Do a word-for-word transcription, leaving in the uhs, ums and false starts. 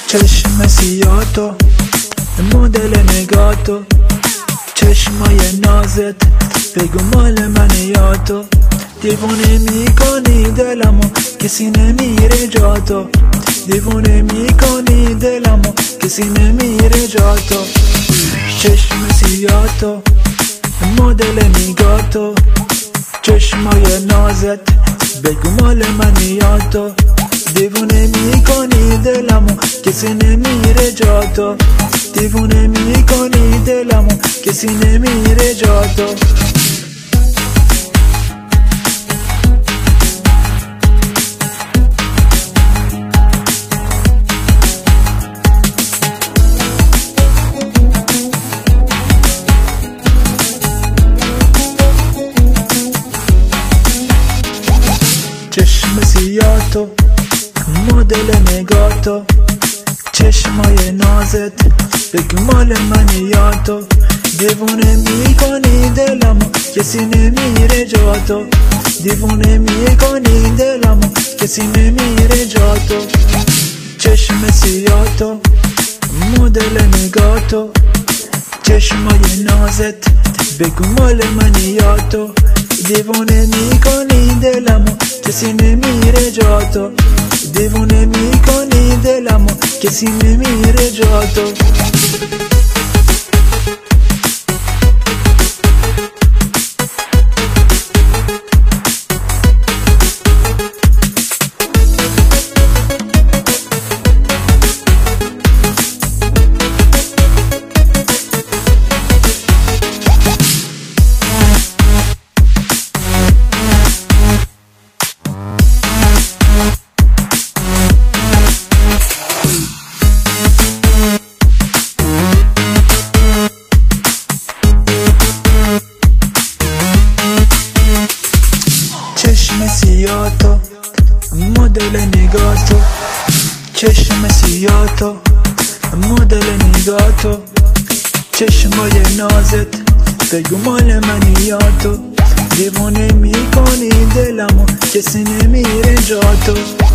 چشم سیاتو، مدل نگاتو، چشمای نازت، بگو مال من یا تو. دیوونه میکنی دلمو، کسی نمیره جاتو. دیوونه میکنی دلمو، کسی نمیره جاتو. چشم سیاتو، مدل نگاتو، چشمای نازت، بگو مال من یا تو. دیوونه میکنی دلمو، کسی نمیره جاتو. دیوونه میکنی دلمو، کسی نمیره جاتو. چشم سیاتو، مدل نگاتو، چشمای نازت، بگو مال من یا تو. دیوونه میکنی دلمو، کسی نمیره جاتو. دیوونه میکنی دلمو، کسی نمیره جاتو. چشم سیاتو، مدل نگاتو، چشمای نازت، بگو مال من یا تو. دیوونه میکنی دلمو، کسی نمیره جاتو. دیوونه میکنی دلمو، کسی نمیره جاتو. چشم سیاتو، مدل نگاتو، چشم سیاتو، مدل نگاتو، چشمای نازت، بگو مال من یا تو. دیوونه میکنی دلمو، کسی نمیره جاتو.